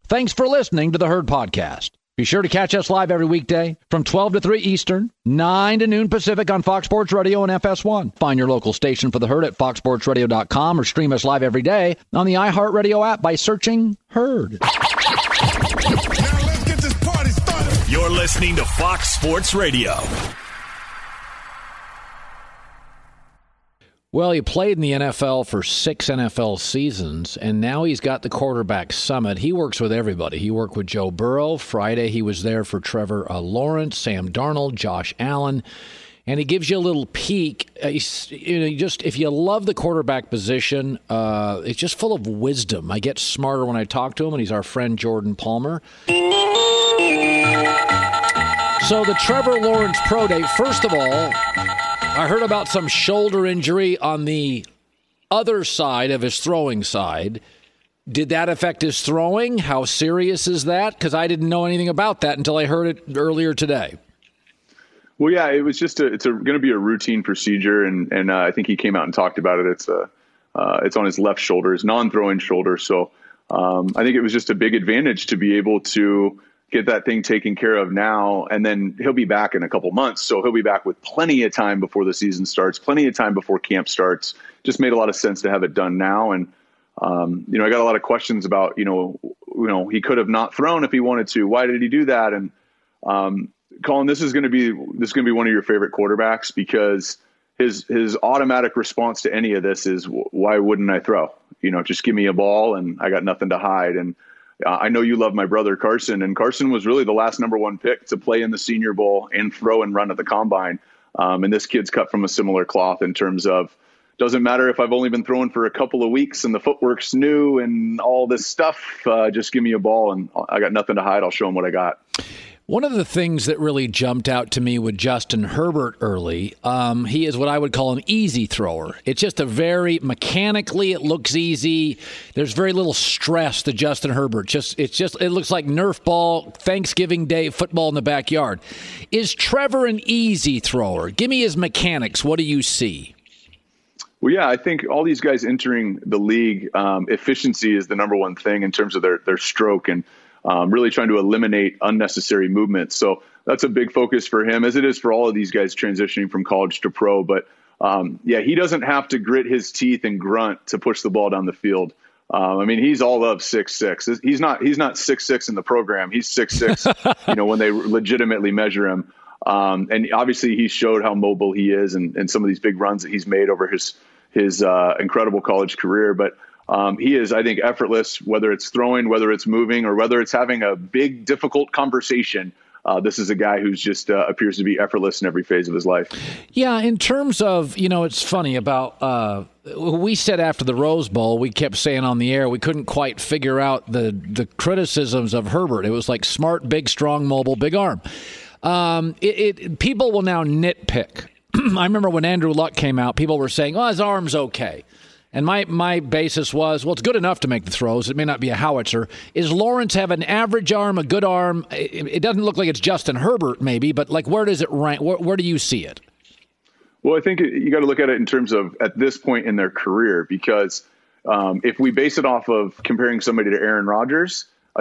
Thanks for listening to the Herd Podcast. Be sure to catch us live every weekday from 12 to 3 Eastern, 9 to noon Pacific on Fox Sports Radio and FS1. Find your local station for the Herd at foxsportsradio.com or stream us live every day on the iHeartRadio app by searching Herd. Now let's get this party started. You're listening to Fox Sports Radio. Well, he played in the NFL for 6 NFL seasons, and now he's got the quarterback summit. He works with everybody. He worked with Joe Burrow. Friday, he was there for Trevor Lawrence, Sam Darnold, Josh Allen. And he gives you a little peek. If you love the quarterback position, it's just full of wisdom. I get smarter when I talk to him, and he's our friend Jordan Palmer. So the Trevor Lawrence Pro Day, first of all, I heard about some shoulder injury on the other side of his throwing side. Did that affect his throwing? How serious is that? Because I didn't know anything about that until I heard it earlier today. Well, yeah, it was just going to be a routine procedure, and I think he came out and talked about it. It's on his left shoulder, his non-throwing shoulder. So I think it was just a big advantage to be able to get that thing taken care of now, and then he'll be back in a couple months. So he'll be back with plenty of time before the season starts, plenty of time before camp starts. Just made a lot of sense to have it done now. And, I got a lot of questions about, he could have not thrown if he wanted to. Why did he do that? And Colin, this is going to be one of your favorite quarterbacks, because his automatic response to any of this is, why wouldn't I throw? Just give me a ball and I got nothing to hide. And I know you love my brother Carson, and Carson was really the last number 1 pick to play in the Senior Bowl and throw and run at the Combine. And this kid's cut from a similar cloth in terms of, doesn't matter if I've only been throwing for a couple of weeks and the footwork's new and all this stuff, just give me a ball and I got nothing to hide. I'll show him what I got. One of the things that really jumped out to me with Justin Herbert early, he is what I would call an easy thrower. It's just mechanically, it looks easy. There's very little stress to Justin Herbert. It looks like Nerf ball, Thanksgiving Day football in the backyard. Is Trevor an easy thrower? Give me his mechanics. What do you see? Well, yeah, I think all these guys entering the league, efficiency is the number one thing in terms of their stroke, and really trying to eliminate unnecessary movements. So that's a big focus for him, as it is for all of these guys transitioning from college to pro. But he doesn't have to grit his teeth and grunt to push the ball down the field. He's all of 6'6". He's not 6'6" in the program. He's 6'6", when they legitimately measure him. And obviously he showed how mobile he is and some of these big runs that he's made over his incredible college career. But he is, I think, effortless, whether it's throwing, whether it's moving, or whether it's having a big, difficult conversation. This is a guy who's just appears to be effortless in every phase of his life. Yeah, in terms of, it's funny about we said after the Rose Bowl, we kept saying on the air we couldn't quite figure out the criticisms of Herbert. It was like smart, big, strong, mobile, big arm. People will now nitpick. I remember when Andrew Luck came out, people were saying, his arm's okay. And my basis was, it's good enough to make the throws. It may not be a howitzer. Is Lawrence have an average arm, a good arm? It doesn't look like it's Justin Herbert maybe, but where does it rank? Where do you see it? Well, I think you got to look at it in terms of at this point in their career, because if we base it off of comparing somebody to Aaron Rodgers, a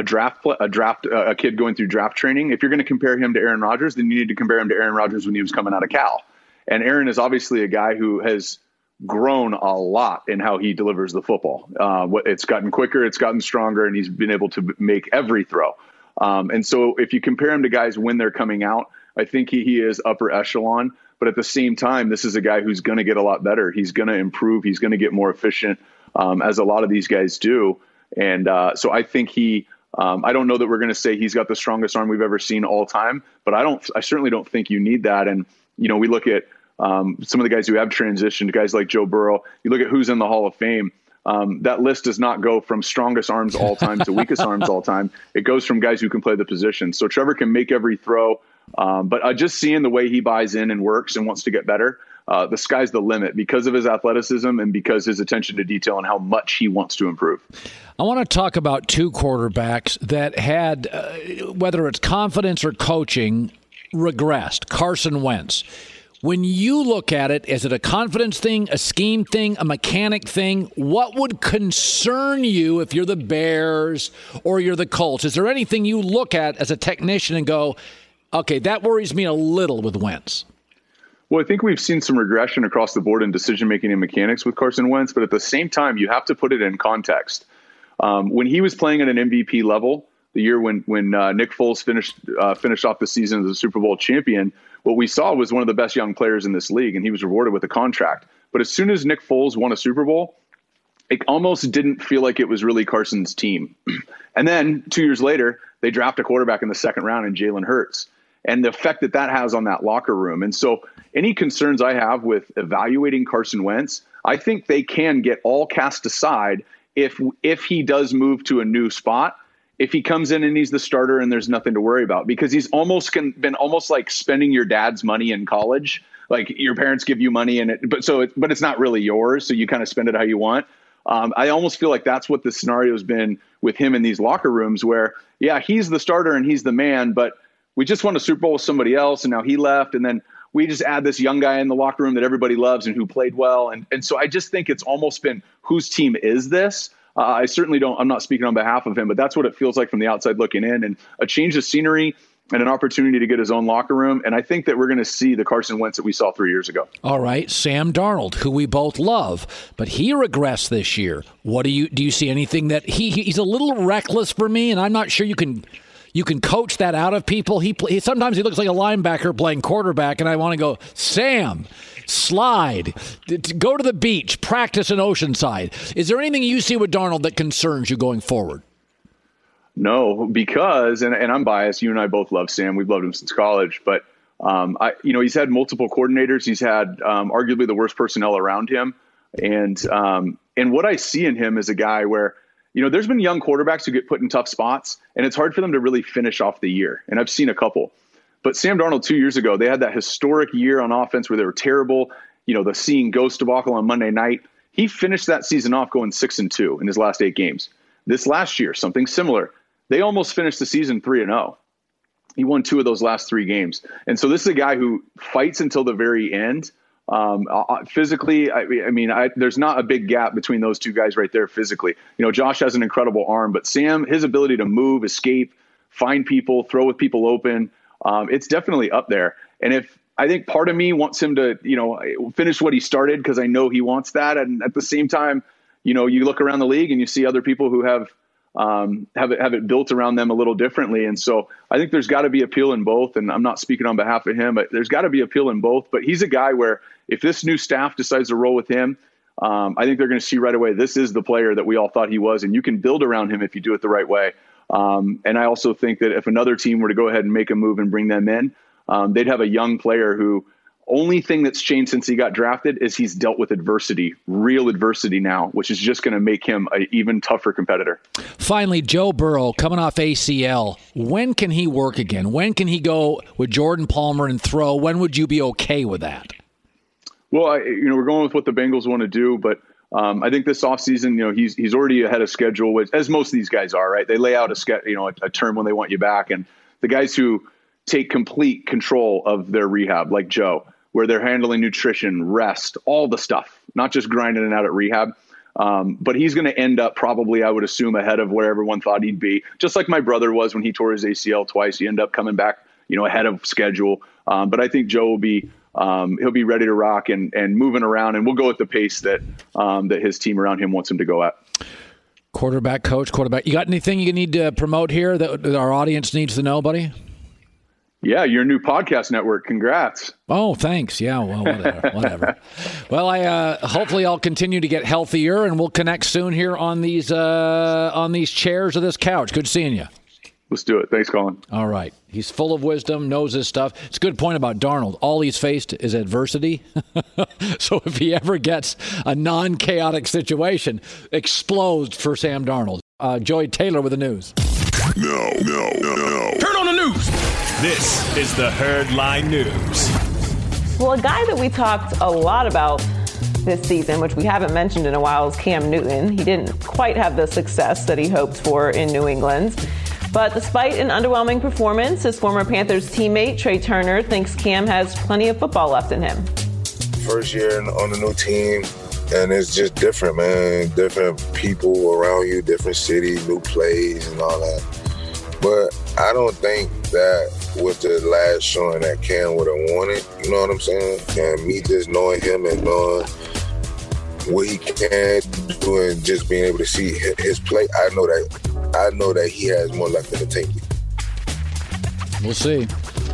kid going through draft training, if you're going to compare him to Aaron Rodgers, then you need to compare him to Aaron Rodgers when he was coming out of Cal. And Aaron is obviously a guy who has grown a lot in how he delivers the football. It's gotten quicker, it's gotten stronger, and he's been able to make every throw. And so if you compare him to guys when they're coming out, I think he is upper echelon. But at the same time, this is a guy who's going to get a lot better. He's going to improve. He's going to get more efficient, as a lot of these guys do. And so I think I don't know that we're going to say he's got the strongest arm we've ever seen all time, but I certainly don't think you need that. And, we look at some of the guys who have transitioned, guys like Joe Burrow. You look at who's in the Hall of Fame. That list does not go from strongest arms all time to weakest arms all time. It goes from guys who can play the position. So Trevor can make every throw. But just seeing the way he buys in and works and wants to get better, the sky's the limit because of his athleticism and because his attention to detail and how much he wants to improve. I want to talk about two quarterbacks that had, whether it's confidence or coaching, regressed. Carson Wentz. When you look at it, is it a confidence thing, a scheme thing, a mechanic thing? What would concern you if you're the Bears or you're the Colts? Is there anything you look at as a technician and go, okay, that worries me a little with Wentz? Well, I think we've seen some regression across the board in decision-making and mechanics with Carson Wentz, but at the same time, you have to put it in context. When he was playing at an MVP level, the year when Nick Foles finished off the season as a Super Bowl champion, what we saw was one of the best young players in this league, and he was rewarded with a contract. But as soon as Nick Foles won a Super Bowl, it almost didn't feel like it was really Carson's team. And then 2 years later, they draft a quarterback in the second round in Jalen Hurts, and the effect that that has on that locker room. And so any concerns I have with evaluating Carson Wentz, I think they can get all cast aside if he does move to a new spot. If he comes in and he's the starter and there's nothing to worry about, because he's been almost like spending your dad's money in college. Like your parents give you money but it's not really yours. So you kind of spend it how you want. I almost feel like that's what the scenario has been with him in these locker rooms where, yeah, he's the starter and he's the man, but we just won a Super Bowl with somebody else and now he left. And then we just add this young guy in the locker room that everybody loves and who played well. And so I just think it's almost been, whose team is this? I certainly I'm not speaking on behalf of him, but that's what it feels like from the outside looking in, and a change of scenery and an opportunity to get his own locker room. And I think that we're going to see the Carson Wentz that we saw 3 years ago. All right. Sam Darnold, who we both love, but he regressed this year. Do you see anything that he's a little reckless for me, and I'm not sure you can coach that out of people. Sometimes he looks like a linebacker playing quarterback, and I want to go, Sam, slide, go to the beach, practice in Oceanside. Is there anything you see with Darnold that concerns you going forward? No, because, and I'm biased, you and I both love Sam. We've loved him since college, but he's had multiple coordinators. He's had arguably the worst personnel around him. And what I see in him is a guy where, there's been young quarterbacks who get put in tough spots, and it's hard for them to really finish off the year. And I've seen a couple. But Sam Darnold 2 years ago, they had that historic year on offense where they were terrible. The seeing ghost debacle on Monday night. He finished that season off going 6-2 in his last 8 games. This last year, something similar. They almost finished the season 3-0. He won 2 of those last 3 games. And so this is a guy who fights until the very end. Physically, there's not a big gap between those two guys right there physically. Josh has an incredible arm, but Sam, his ability to move, escape, find people, throw with people open, it's definitely up there. And I think part of me wants him to, finish what he started, because I know he wants that. And at the same time, you look around the league and you see other people who have it built around them a little differently. And so I think there's got to be appeal in both. And I'm not speaking on behalf of him, but there's got to be appeal in both. But he's a guy where if this new staff decides to roll with him, I think they're going to see right away, this is the player that we all thought he was. And you can build around him if you do it the right way. And I also think that if another team were to go ahead and make a move and bring them in, they'd have a young player who, only thing that's changed since he got drafted is he's dealt with adversity, real adversity now, which is just going to make him an even tougher competitor. Finally, Joe Burrow coming off ACL. When can he work again? When can he go with Jordan Palmer and throw? When would you be okay with that? Well, we're going with what the Bengals want to do, but I think this offseason, he's already ahead of schedule, which, as most of these guys are, right? They lay out a term when they want you back, and the guys who take complete control of their rehab, like Joe, where they're handling nutrition, rest, all the stuff, not just grinding it out at rehab. But he's going to end up probably, I would assume, ahead of where everyone thought he'd be. Just like my brother was when he tore his ACL twice. He ended up coming back, ahead of schedule. But I think Joe will be he'll be ready to rock and moving around, and we'll go at the pace that his team around him wants him to go at. Quarterback. You got anything you need to promote here that our audience needs to know, buddy? Yeah, your new podcast network. Congrats. Oh, thanks. Yeah, well, whatever. Well, hopefully I'll continue to get healthier, and we'll connect soon here on these chairs of this couch. Good seeing you. Let's do it. Thanks, Colin. All right. He's full of wisdom, knows his stuff. It's a good point about Darnold. All he's faced is adversity. So if he ever gets a non-chaotic situation, explodes for Sam Darnold. Joey Taylor with the news. No. Turn on the news. This is the Herdline News. Well, a guy that we talked a lot about this season, which we haven't mentioned in a while, is Cam Newton. He didn't quite have the success that he hoped for in New England. But despite an underwhelming performance, his former Panthers teammate Trey Turner thinks Cam has plenty of football left in him. First year on a new team, and it's just different, man. Different people around you, different city, new plays and all that. But I don't think that was the last showing that Cam would have wanted, you know what I'm saying? And me just knowing him and knowing what he can do and just being able to see his play, I know that he has more left in the tank. We'll see.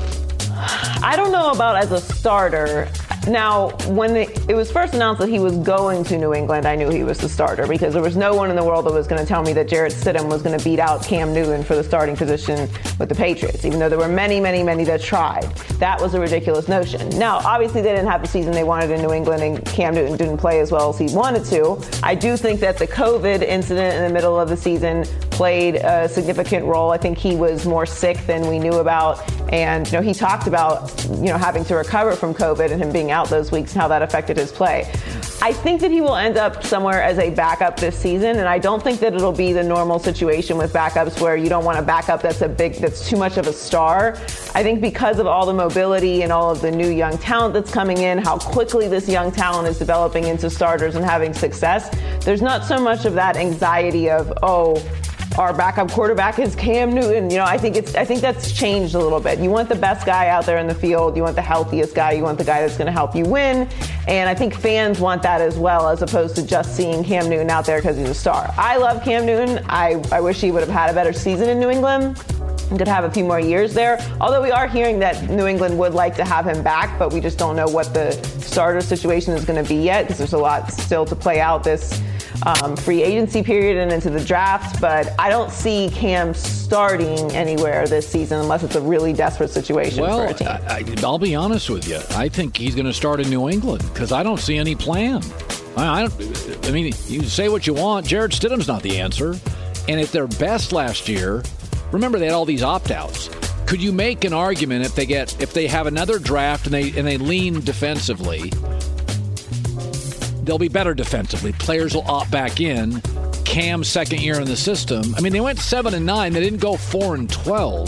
I don't know about as a starter. Now, when it was first announced that he was going to New England, I knew he was the starter because there was no one in the world that was going to tell me that Jarrett Stidham was going to beat out Cam Newton for the starting position with the Patriots, even though there were many, many, many that tried. That was a ridiculous notion. Now, obviously, they didn't have the season they wanted in New England, and Cam Newton didn't play as well as he wanted to. I do think that the COVID incident in the middle of the season played a significant role. I think he was more sick than we knew about. And, he talked about, having to recover from COVID and him being out those weeks and how that affected his play. I think that he will end up somewhere as a backup this season. And I don't think that it'll be the normal situation with backups where you don't want a backup that's too much of a star. I think because of all the mobility and all of the new young talent that's coming in, how quickly this young talent is developing into starters and having success, there's not so much of that anxiety of, our backup quarterback is Cam Newton. I think that's changed a little bit. You want the best guy out there in the field. You want the healthiest guy. You want the guy that's going to help you win. And I think fans want that as well, as opposed to just seeing Cam Newton out there because he's a star. I love Cam Newton. I wish he would have had a better season in New England and could have a few more years there. Although we are hearing that New England would like to have him back, but we just don't know what the starter situation is going to be yet because there's a lot still to play out this free agency period and into the draft, but I don't see Cam starting anywhere this season unless it's a really desperate situation for a team. I'll be honest with you. I think he's going to start in New England because I don't see any plan. I mean, you say what you want. Jarrett Stidham's not the answer. And at their best last year, remember they had all these opt-outs. Could you make an argument if they have another draft and they lean defensively? They'll be better defensively. Players will opt back in. Cam's second year in the system. I mean, they went 7-9. They didn't go 4-12.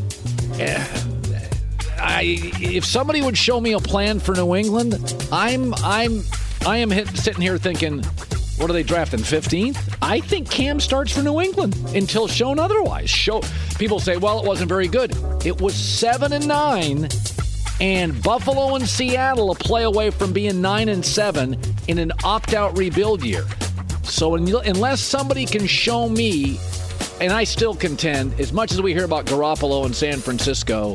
If somebody would show me a plan for New England, I am sitting here thinking, what are they drafting, 15th? I think Cam starts for New England until shown otherwise. People say, well, it wasn't very good. It was 7-9. And Buffalo and Seattle a play away from being 9-7 in an opt-out rebuild year. So unless somebody can show me, and I still contend, as much as we hear about Garoppolo in San Francisco,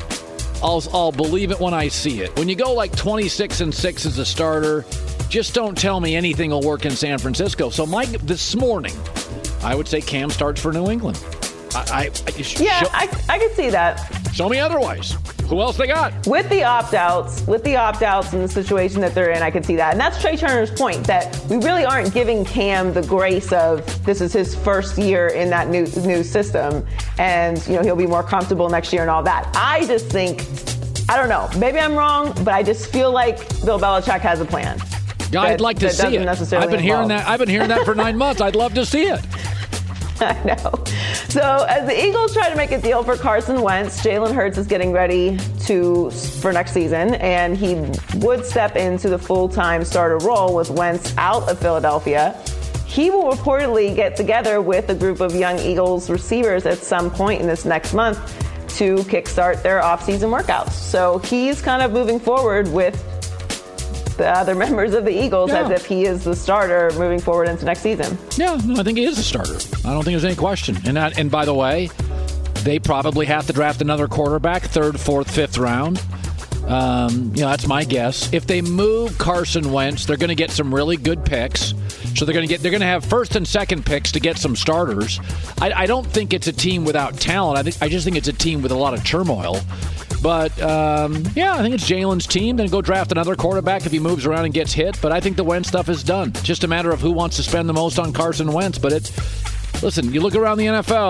I'll believe it when I see it. When you go like 26-6 as a starter, just don't tell me anything will work in San Francisco. So this morning, I would say Cam starts for New England. I could see that. Show me otherwise. Who else they got? With the opt-outs and the situation that they're in, I could see that. And that's Trey Turner's point, that we really aren't giving Cam the grace of this is his first year in that new system. And, he'll be more comfortable next year and all that. I just think, I don't know, maybe I'm wrong, but I just feel like Bill Belichick has a plan. Yeah, I'd like to see it. I've been hearing that for 9 months. I'd love to see it. I know. So as the Eagles try to make a deal for Carson Wentz, Jalen Hurts is getting ready for next season, and he would step into the full-time starter role with Wentz out of Philadelphia. He will reportedly get together with a group of young Eagles receivers at some point in this next month to kickstart their offseason workouts. So he's kind of moving forward with the other members of the Eagles as if he is the starter moving forward into next season. Yeah, no, I think he is a starter. I don't think there's any question. And by the way, they probably have to draft another quarterback, 3rd, 4th, 5th round. That's my guess. If they move Carson Wentz, they're going to get some really good picks. So they're going to have 1st and 2nd picks to get some starters. I don't think it's a team without talent. I just think it's a team with a lot of turmoil. But, I think it's Jalen's team. Then go draft another quarterback if he moves around and gets hit. But I think the Wentz stuff is done. Just a matter of who wants to spend the most on Carson Wentz. But listen, you look around the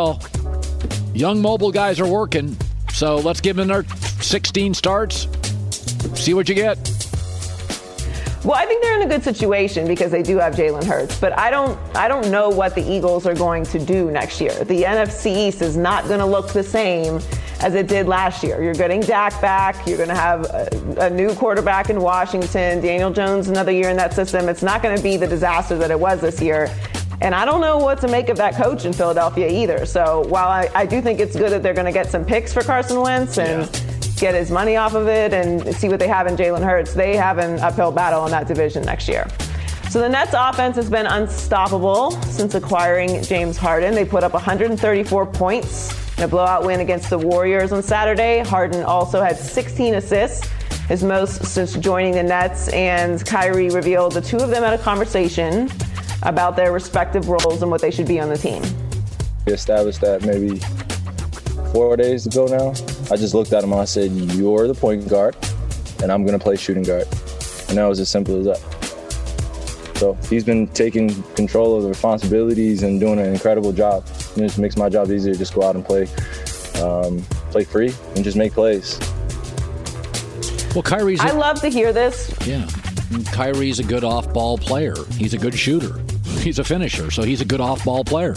NFL, young mobile guys are working. So let's give them their 16 starts. See what you get. Well, I think they're in a good situation because they do have Jalen Hurts, but I don't know what the Eagles are going to do next year. The NFC East is not going to look the same as it did last year. You're getting Dak back. You're going to have a new quarterback in Washington. Daniel Jones another year in that system. It's not going to be the disaster that it was this year. And I don't know what to make of that coach in Philadelphia either. So while I do think it's good that they're going to get some picks for Carson Wentz and get his money off of it and see what they have in Jalen Hurts, they have an uphill battle in that division next year. So the Nets offense has been unstoppable since acquiring James Harden. They put up 134 points in a blowout win against the Warriors on Saturday. Harden also had 16 assists, his most since joining the Nets, and Kyrie revealed the two of them had a conversation about their respective roles and what they should be on the team. We established that maybe 4 days ago now. I just looked at him and I said, you're the point guard and I'm going to play shooting guard. And that was as simple as that. So he's been taking control of the responsibilities and doing an incredible job. It just makes my job easier. Just go out and play free and just make plays. Well, I love to hear this. Yeah. Kyrie's a good off-ball player. He's a good shooter. He's a finisher, so he's a good off-ball player.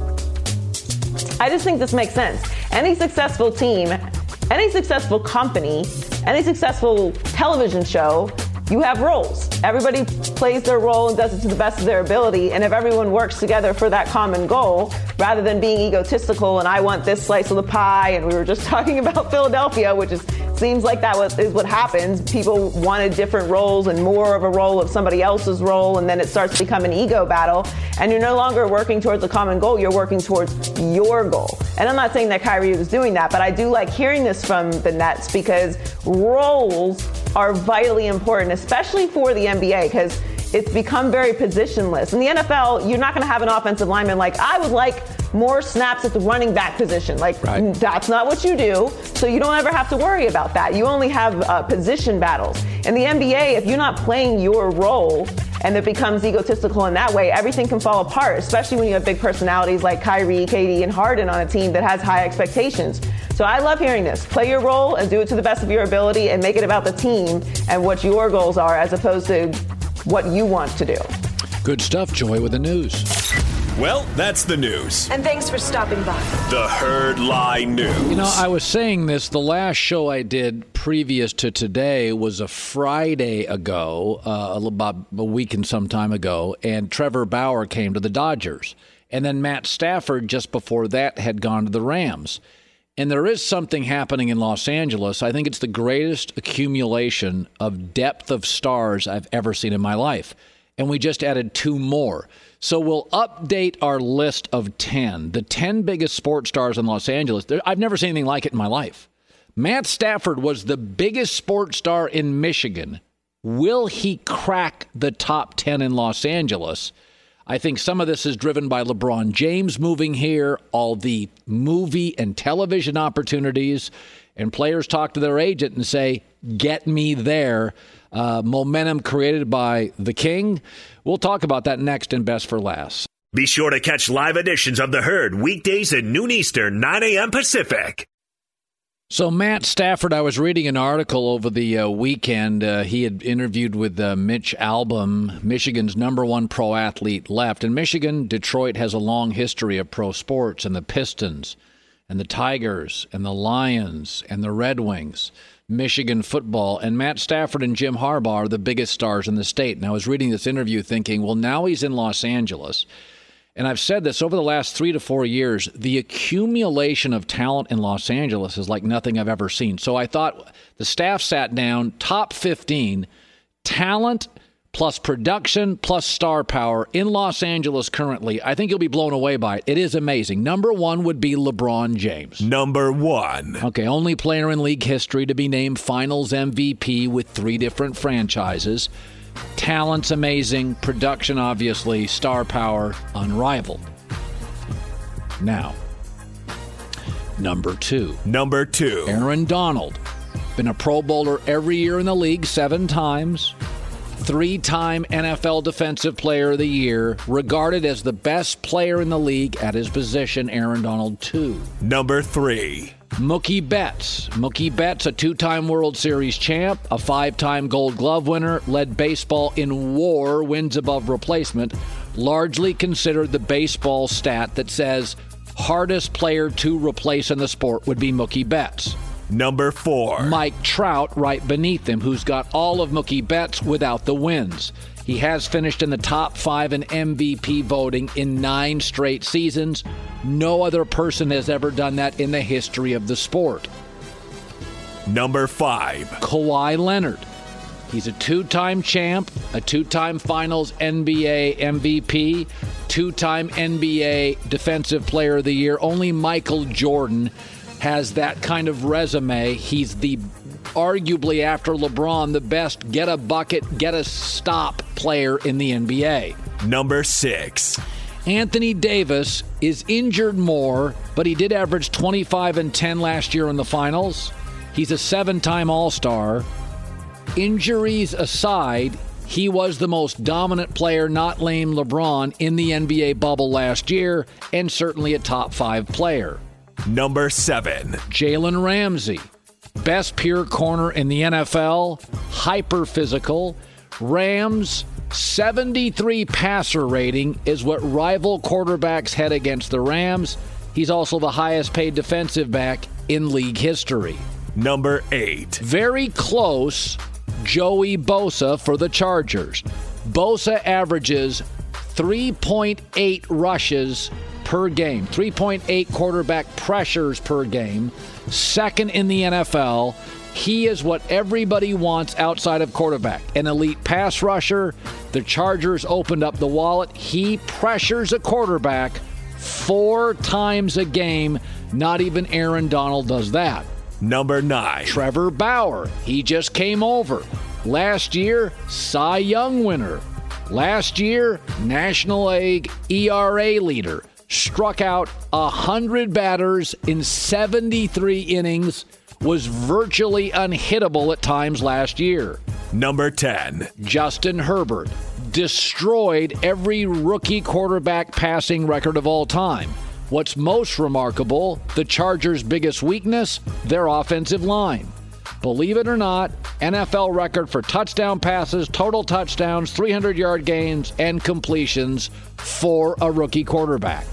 I just think this makes sense. Any successful team, any successful company, any successful television show, you have roles. Everybody plays their role and does it to the best of their ability. And if everyone works together for that common goal, rather than being egotistical and I want this slice of the pie, and we were just talking about Philadelphia, which seems like is what happens. People wanted different roles and more of a role of somebody else's role, and then it starts to become an ego battle. And you're no longer working towards a common goal, you're working towards your goal. And I'm not saying that Kyrie was doing that, but I do like hearing this from the Nets because roles are vitally important, especially for the NBA, because it's become very positionless. In the NFL, you're not going to have an offensive lineman like, I would like more snaps at the running back position. That's not what you do, so you don't ever have to worry about that. You only have position battles. In the NBA, if you're not playing your role and it becomes egotistical in that way, everything can fall apart, especially when you have big personalities like Kyrie, KD, and Harden on a team that has high expectations. So I love hearing this. Play your role and do it to the best of your ability and make it about the team and what your goals are as opposed to what you want to do. Good stuff, Joy, with the news. Well, that's the news. And thanks for stopping by. The Herd Lie News. You know, I was saying this, the last show I did previous to today was a Friday ago, about a week and some time ago, and Trevor Bauer came to the Dodgers. And then Matt Stafford, just before that, had gone to the Rams. And there is something happening in Los Angeles. I think it's the greatest accumulation of depth of stars I've ever seen in my life. And we just added 2 more. So we'll update our list of 10. The 10 biggest sports stars in Los Angeles. I've never seen anything like it in my life. Matt Stafford was the biggest sports star in Michigan. Will he crack the top 10 in Los Angeles? I think some of this is driven by LeBron James moving here, all the movie and television opportunities, and players talk to their agent and say, get me there. Momentum created by the King. We'll talk about that next in Best for Last. Be sure to catch live editions of The Herd weekdays at noon Eastern, 9 a.m. Pacific. So Matt Stafford, I was reading an article over the weekend. He had interviewed with Mitch Albom, Michigan's #1 pro athlete left. In Michigan, Detroit has a long history of pro sports, and the Pistons and the Tigers and the Lions and the Red Wings, Michigan football, and Matt Stafford and Jim Harbaugh are the biggest stars in the state. And I was reading this interview thinking, well, now he's in Los Angeles. And I've said this over the last 3 to 4 years, the accumulation of talent in Los Angeles is like nothing I've ever seen. So I thought the staff sat down, top 15, talent plus production plus star power in Los Angeles currently. I think you'll be blown away by it. It is amazing. #1 would be LeBron James. #1. Okay, only player in league history to be named Finals MVP with 3 different franchises. Talent's amazing. Production, obviously. Star power, unrivaled. Now, #2. Aaron Donald. Been a Pro Bowler every year in the league, 7 times. 3-time NFL Defensive Player of the Year, regarded as the best player in the league at his position, Aaron Donald 2. Number 3. Mookie Betts. Mookie Betts, a 2-time World Series champ, a 5-time Gold Glove winner, led baseball in WAR, wins above replacement, largely considered the baseball stat that says hardest player to replace in the sport would be Mookie Betts. Number 4. Mike Trout right beneath him, who's got all of Mookie Betts without the wins. He has finished in the top 5 in MVP voting in 9 straight seasons. No other person has ever done that in the history of the sport. Number 5. Kawhi Leonard. He's a 2-time champ, a 2-time Finals NBA MVP, 2-time NBA Defensive Player of the Year. Only Michael Jordan has that kind of resume. He's arguably, after LeBron, the best get a bucket, get a stop player in the NBA. Number 6. Anthony Davis is injured more, but he did average 25 and 10 last year in the finals. He's a 7-time All-Star. Injuries aside, he was the most dominant player, not named LeBron, in the NBA bubble last year, and certainly a top 5 player. Number 7. Jalen Ramsey. Best pure corner in the NFL, hyper physical. Rams' 73 passer rating is what rival quarterbacks had against the Rams. He's also the highest paid defensive back in league history. Number 8. Very close, Joey Bosa for the Chargers. Bosa averages 3.8 rushes per game, 3.8 quarterback pressures per game, second in the NFL. He is what everybody wants outside of quarterback. An elite pass rusher. The Chargers opened up the wallet. He pressures a quarterback 4 times a game. Not even Aaron Donald does that. Number 9. Trevor Bauer. He just came over. Last year, Cy Young winner. Last year, National League ERA leader. Struck out 100 batters in 73 innings, was virtually unhittable at times last year. Number 10. Justin Herbert destroyed every rookie quarterback passing record of all time. What's most remarkable, the Chargers' biggest weakness, their offensive line. Believe it or not, NFL record for touchdown passes, total touchdowns, 300-yard gains, and completions for a rookie quarterback.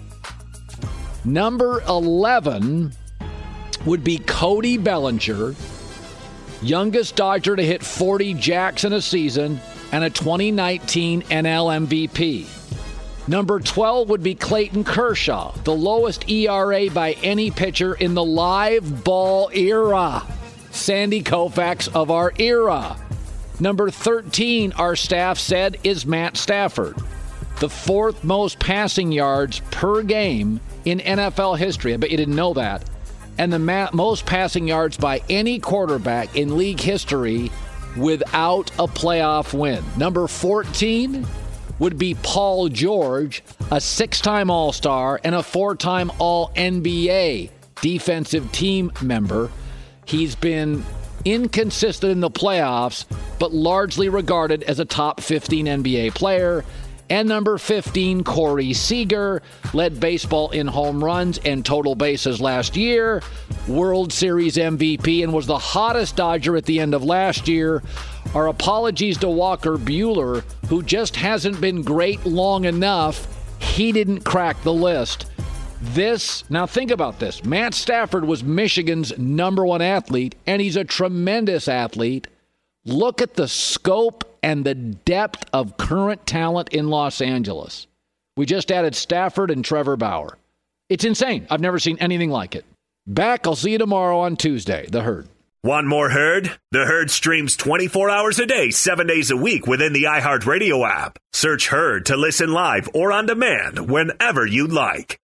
Number 11 would be Cody Bellinger, youngest Dodger to hit 40 jacks in a season and a 2019 NL MVP. Number 12 would be Clayton Kershaw, the lowest ERA by any pitcher in the live ball era. Sandy Koufax of our era. Number 13, our staff said, is Matt Stafford, the 4th most passing yards per game in NFL history. I bet you didn't know that. And the most passing yards by any quarterback in league history without a playoff win. Number 14 would be Paul George, a 6-time All-Star and a 4-time All-NBA defensive team member. He's been inconsistent in the playoffs, but largely regarded as a top 15 NBA player. And number 15, Corey Seager, led baseball in home runs and total bases last year, World Series MVP, and was the hottest Dodger at the end of last year. Our apologies to Walker Buehler, who just hasn't been great long enough. He didn't crack the list. Now think about this. Matt Stafford was Michigan's number 1 athlete, and he's a tremendous athlete. Look at the scope and the depth of current talent in Los Angeles. We just added Stafford and Trevor Bauer. It's insane. I've never seen anything like it. Back. I'll see you tomorrow on Tuesday. The Herd. Want more Herd? The Herd streams 24 hours a day, 7 days a week within the iHeartRadio app. Search Herd to listen live or on demand whenever you like.